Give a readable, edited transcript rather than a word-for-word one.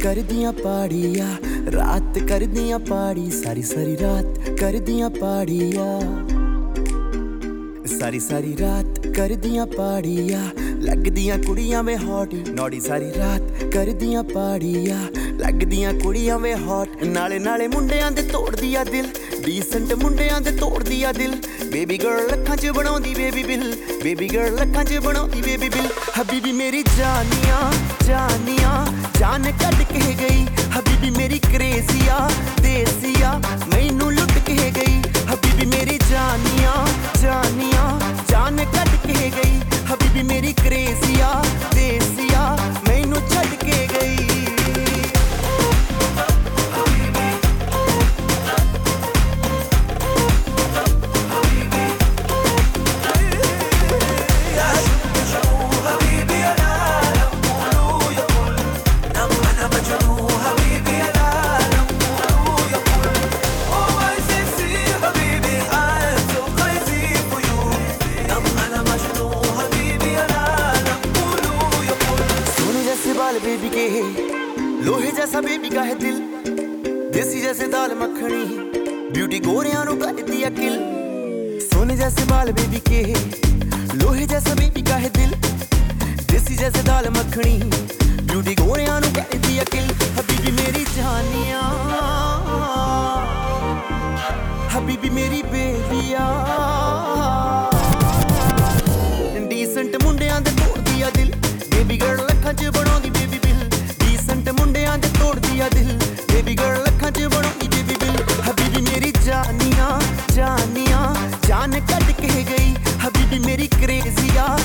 कर दियां पाड़िया, रात कर दियां पाड़ी, सारी सारी रात कर दियां पाड़िया, सारी सारी रात कर दियां पाड़िया, लग दियां कुड़ियां में हॉट नौड़ी, सारी रात कर दियां पाड़िया, लग दियां कुड़ियां में हॉट, नाले नाले मुंडियां दे तोड़ दिया दिल, डीसेंट मुंडियां दे तोड़ दिया दिल, बेबी गर्ल लखां च बनाउंदी बेबी बिल, बेबी गर्ल लखां च बनाउंदी बेबी बिल, हबीबी मेरी जानिया जानिया जान कट के गई, हबीबी मेरी क्रेजिया देसिया मैनू लुट के गई, हबीबी मेरी जानिया जानिया जान कट के गई, हबीबी मेरी क्रेजिया देसिया मैनू छड़ के गई। बेबी के लोहे जैसा बेबी का है दिल, देसी जैसे दाल मखनी ब्यूटी गोरियां नु कर दिया किल, सोने जैसे बाल बेबी के लोहे जैसा बेबी का है दिल, देसी जैसे दाल मखनी ब्यूटी गोरियां नु कर दिया किल, हबीबी मेरी जानिया हबीबी मेरी बेबिया, डीसेंट मुंडियां दे तोड़ दिया दिल, बेबी गर्ल लखां च बनाउंदी बेबी बिल, डीसेंट मुंडियां दे तोड़ दिया दिल, बेबी गर्ल लखां च बनाउंदी बेबी बिल, हबीबी मेरी जानिया जानिया जान कट के गई, हबीबी मेरी क्रेजिया